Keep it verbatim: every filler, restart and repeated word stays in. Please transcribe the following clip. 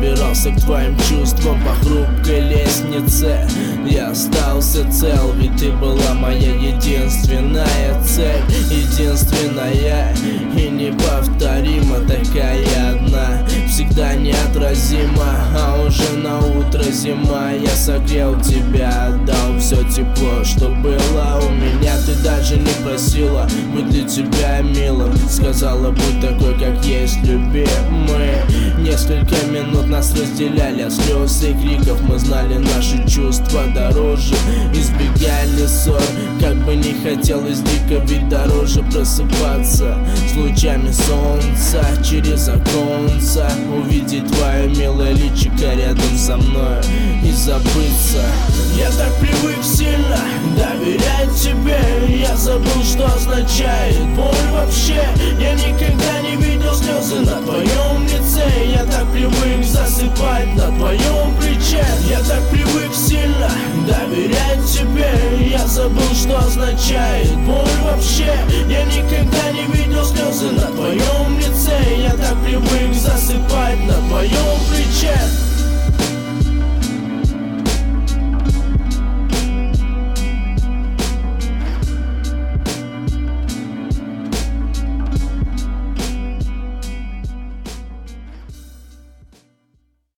пробирался к твоим чувствам по хрупкой лестнице. Я остался цел, ведь ты была моя единственная цель. Единственная и неповторима, такая одна, всегда неотразима. А уже на утро зима, я согрел тебя, отдал все тепло, что было у меня. Ты даже не просила быть для тебя милым, сказала, будь такой, как есть, любимый. Несколько минут нас разделяли от слез и криков. Мы знали наши чувства дороже, избегали ссор. Как бы не хотелось дико, ведь дороже просыпаться с лучами солнца через оконца, увидеть твое милое личико рядом со мной и забыться. Я так привык сильно доверять тебе, я забыл, что означает боль вообще. Я никогда не видел слезы на твоем лице. Я так привык засыпать на твоем плече. Я так привык сильно доверять тебе, я забыл, что означает боль вообще. Я никогда не видел слезы на твоем лице. Я так привык засыпать на твоем плече.